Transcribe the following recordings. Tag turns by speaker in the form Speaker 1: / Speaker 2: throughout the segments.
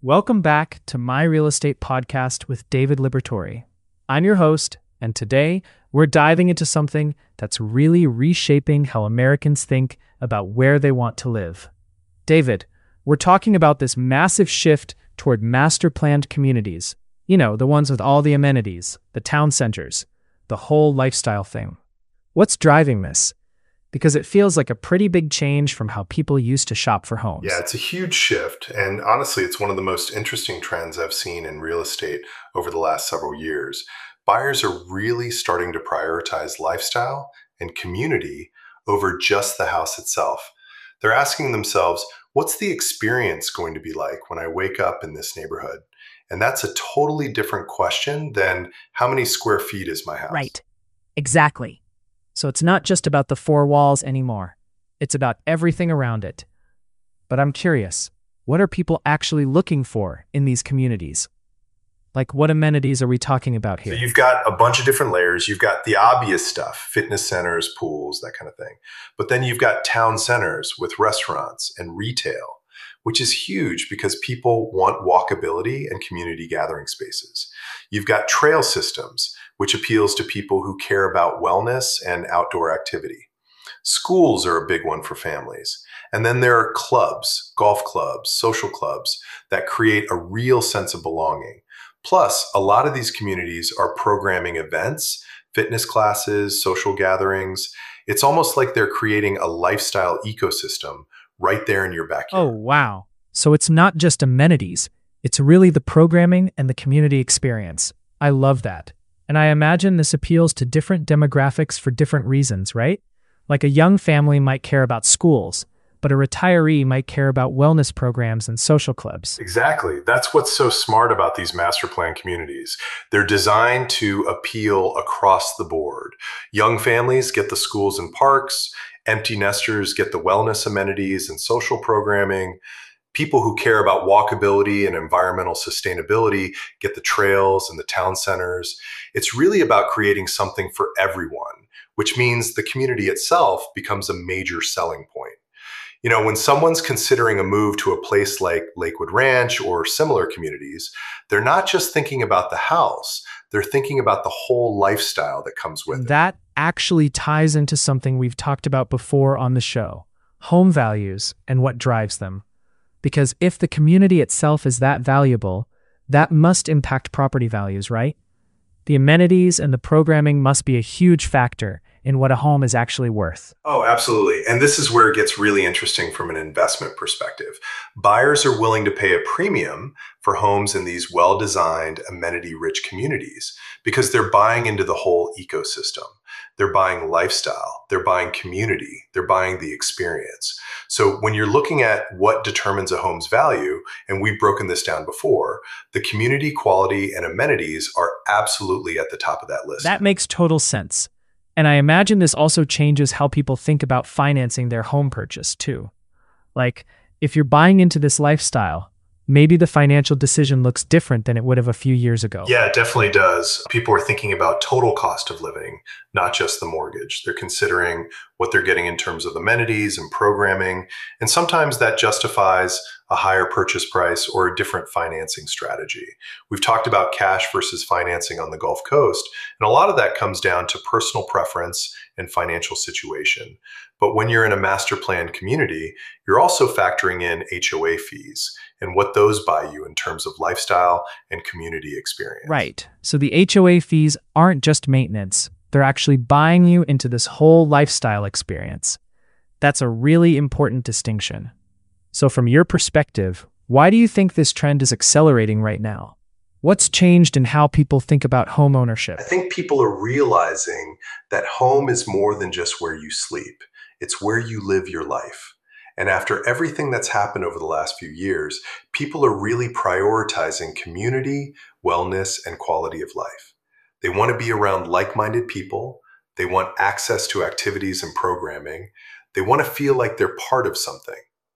Speaker 1: Welcome back to My Real Estate Podcast with David Liberatore. I'm your host, and today we're diving into something that's really reshaping how Americans think about where they want to live. David, we're talking about this massive shift toward master-planned communities. You know, the ones with all the amenities, the town centers, the whole lifestyle thing. What's driving this? Because it feels like a pretty big change from how people used to shop for homes.
Speaker 2: Yeah, it's a huge shift. And honestly, it's one of the most interesting trends I've seen in real estate over the last several years. Buyers are really starting to prioritize lifestyle and community over just the house itself. They're asking themselves, what's the experience going to be like when I wake up in this neighborhood? And that's a totally different question than how many square feet is my house?
Speaker 1: Right. Exactly. So it's not just about the four walls anymore. It's about everything around it. But I'm curious, what are people actually looking for in these communities? Like, what amenities are we talking about here?
Speaker 2: So you've got a bunch of different layers. You've got the obvious stuff, fitness centers, pools, that kind of thing. But then you've got town centers with restaurants and retail, which is huge because people want walkability and community gathering spaces. You've got trail systems, which appeals to people who care about wellness and outdoor activity. Schools are a big one for families. And then there are clubs, golf clubs, social clubs that create a real sense of belonging. Plus, a lot of these communities are programming events, fitness classes, social gatherings. It's almost like they're creating a lifestyle ecosystem right there in your backyard.
Speaker 1: Oh, wow. So it's not just amenities. It's really the programming and the community experience. I love that. And I imagine this appeals to different demographics for different reasons, right? Like a young family might care about schools, but a retiree might care about wellness programs and social clubs.
Speaker 2: Exactly. That's what's so smart about these master plan communities. They're designed to appeal across the board. Young families get the schools and parks. Empty nesters get the wellness amenities and social programming. People who care about walkability and environmental sustainability get the trails and the town centers. It's really about creating something for everyone, which means the community itself becomes a major selling point. You know, when someone's considering a move to a place like Lakewood Ranch or similar communities, they're not just thinking about the house, they're thinking about the whole lifestyle that comes with it.
Speaker 1: That actually ties into something we've talked about before on the show, home values and what drives them. Because if the community itself is that valuable, that must impact property values, right? The amenities and the programming must be a huge factor in what a home is actually worth.
Speaker 2: Oh, absolutely. And this is where it gets really interesting from an investment perspective. Buyers are willing to pay a premium for homes in these well-designed, amenity-rich communities because they're buying into the whole ecosystem. They're buying lifestyle, they're buying community, they're buying the experience. So when you're looking at what determines a home's value, and we've broken this down before, the community quality and amenities are absolutely at the top of that list.
Speaker 1: That makes total sense. And I imagine this also changes how people think about financing their home purchase too. Like, if you're buying into this lifestyle, maybe the financial decision looks different than it would have a few years ago.
Speaker 2: Yeah, it definitely does. People are thinking about total cost of living, not just the mortgage. They're considering what they're getting in terms of amenities and programming. And sometimes that justifies a higher purchase price or a different financing strategy. We've talked about cash versus financing on the Gulf Coast, and a lot of that comes down to personal preference and financial situation. But when you're in a master planned community, you're also factoring in HOA fees and what those buy you in terms of lifestyle and community experience.
Speaker 1: Right. So the HOA fees aren't just maintenance. They're actually buying you into this whole lifestyle experience. That's a really important distinction. So from your perspective, why do you think this trend is accelerating right now? What's changed in how people think about home ownership?
Speaker 2: I think people are realizing that home is more than just where you sleep. It's where you live your life. And after everything that's happened over the last few years, people are really prioritizing community, wellness, and quality of life. They want to be around like-minded people. They want access to activities and programming. They want to feel like they're part of something.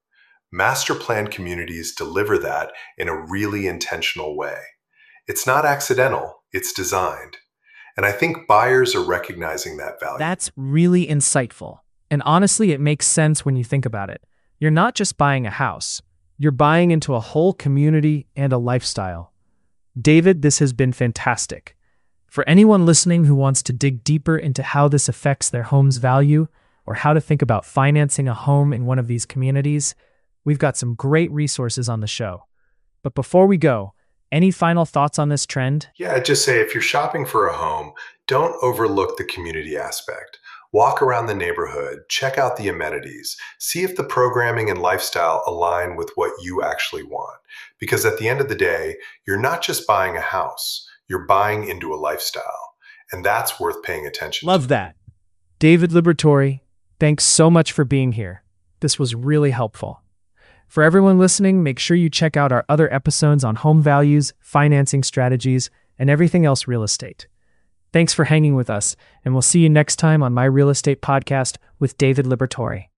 Speaker 2: Master plan communities deliver that in a really intentional way. It's not accidental, it's designed. And I think buyers are recognizing that value.
Speaker 1: That's really insightful. And honestly, it makes sense when you think about it. You're not just buying a house. You're buying into a whole community and a lifestyle. David, this has been fantastic. For anyone listening who wants to dig deeper into how this affects their home's value or how to think about financing a home in one of these communities, we've got some great resources on the show. But before we go, any final thoughts on this trend?
Speaker 2: Yeah, I'd just say if you're shopping for a home, don't overlook the community aspect. Walk around the neighborhood, check out the amenities, see if the programming and lifestyle align with what you actually want. Because at the end of the day, you're not just buying a house, you're buying into a lifestyle. And that's worth paying attention to.
Speaker 1: Love that. David Liberatore, thanks so much for being here. This was really helpful. For everyone listening, make sure you check out our other episodes on home values, financing strategies, and everything else real estate. Thanks for hanging with us, and we'll see you next time on My Real Estate Podcast with David Liberatore.